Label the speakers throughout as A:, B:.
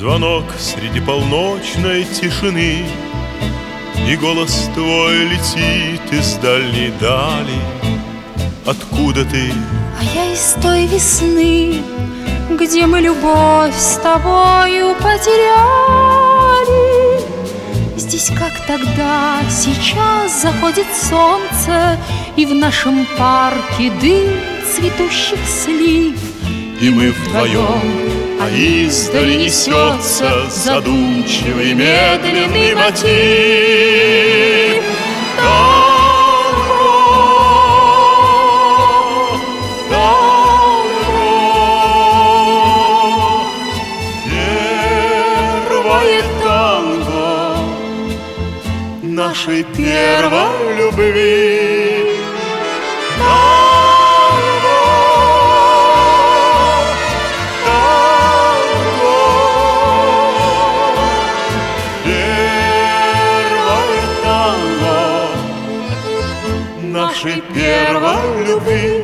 A: звонок среди полночной тишины, и голос твой летит из дальней дали. Откуда ты?
B: А я из той весны, где мы любовь с тобою потеряли. Здесь, как тогда, сейчас заходит солнце, и в нашем парке дым цветущих слив.
A: И мы вдвоем, а издали несется задумчивый медленный мотив. Танго, танго, первое танго нашей первой любви. Нашей первой любви.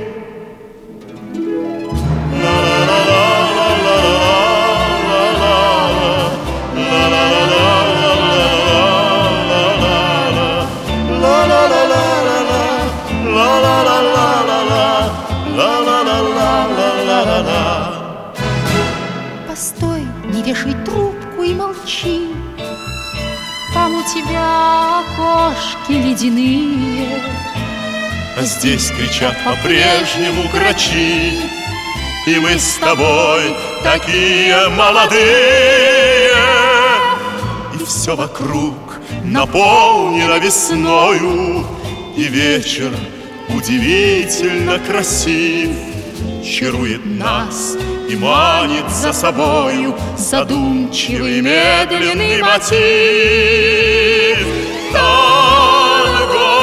B: Постой, не вешай трубку и молчи. Там у тебя окошки ледяные,
A: а здесь кричат по-прежнему грачи. И мы с тобой такие молодые, и все вокруг наполнено весною, и вечер удивительно красив, чарует нас и манит за собою задумчивый медленный мотив. Танго,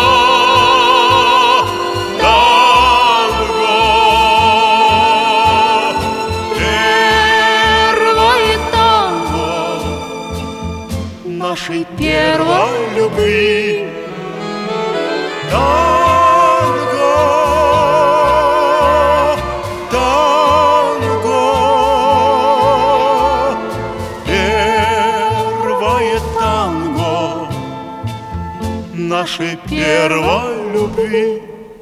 A: танго, первое танго нашей первой любви. Нашей первой любви.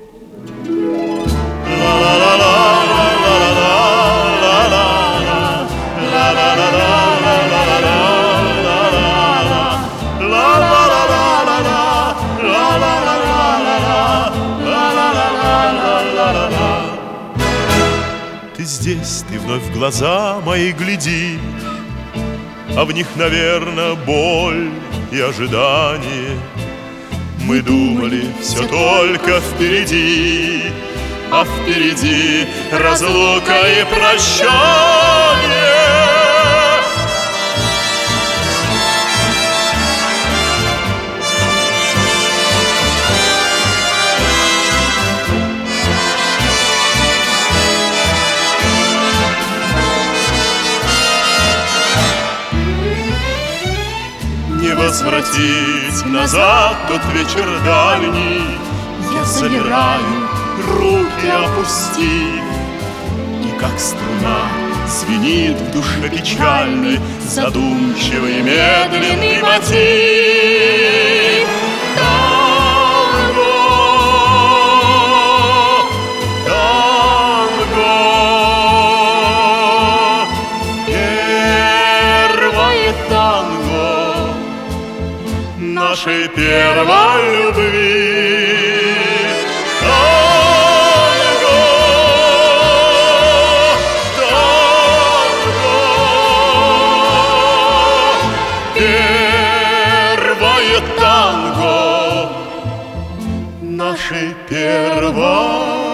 A: Ты здесь, ты вновь в глаза мои глядишь, а в них, наверное, боль и ожидание. Мы думали, все только впереди, а впереди разлука и прощание. Не возвратить назад тот вечер дальний. Я замираю, руки опустив, и как струна звенит в душе печальной задумчивый медленный мотив. Танго, танго, первое танго нашей первой любви. Танго, танго, первое танго нашей первой